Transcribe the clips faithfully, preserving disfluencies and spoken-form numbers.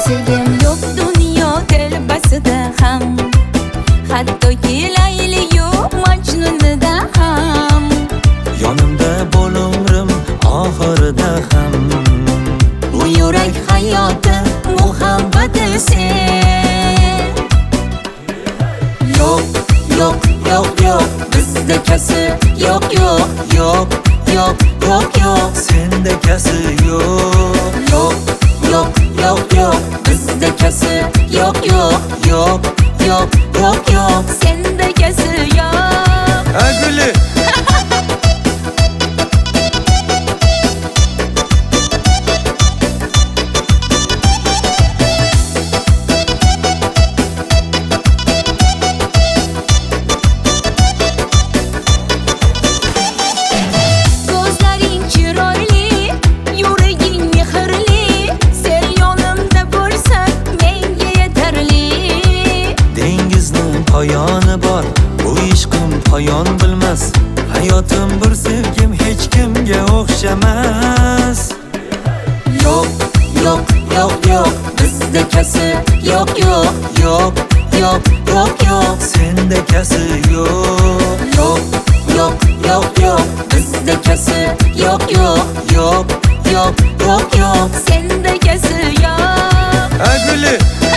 Sevgim yo'q dunyo telbasida ham, hattoki Layliyu Majnunida ham. Yonimda bo'l umrim oxirida ham. Bu yurak hayoti muhabbati sen. Yo'q, yo'q, yo'q, yo'q, bizda kasi yo'q, yo'q, yo'q, yo'q, yo'q, yo'q, senda kasi yo'q. Yo'q, yo'q, yo'q, yo'q, bizda kasi yo'q, yo'q, yo'q, yo'q, yo'q, yo'q, Senda kasi yo'q. Aguli. Ko'zlaring chiroyli, yuraging mehrli, sen yonimda bo'lsang menga yetarli. Dengizning poyoni bor, bu ishqim poyon bilmas. Hayotim bir sevgim hech kimga o'xshamas. Yo'q, yo'q, yo'q, yo'q, bizda kasi yo'q, yo'q, yo'q, yo'q, yo'q, yo'q, senda kasi yo'q. Yo'q, yo'q, yo'q, yo'q, bizda kasi yo'q, yo'q, yo'q, yo'q, yo'q, yo'q, Senda kasi yo'q. Aguli.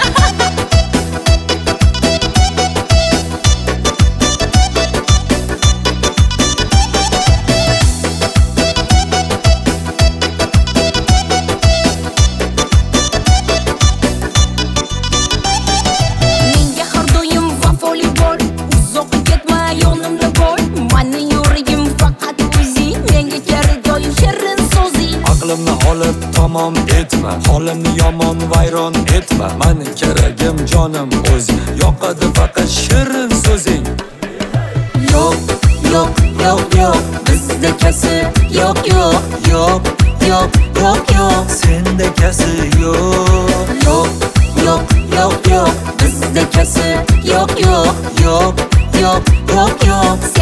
Menga har doim vafoli bo'l, uzoqqa ketma, yonimda bo'l. Mening yuragim faqat o'zing, menga kerak doim shirin so'zing. Aqlimni olib tamom etma, holimni yomon vayron etma. Mening keragim jonim o'zing, yoqadi faqat shirin so'zing. Yo'q, yo'q, yo'q, yo'q, bizda kasi yo'q, yo'q, yo'q, yo'q, yo'q, yo'q, senda kasi yo'q. Yo'q, yo'q, yo'q, yo'q, bizda kasi yo'q, yo'q, yo'q, yo'q, yo'q, yo'q,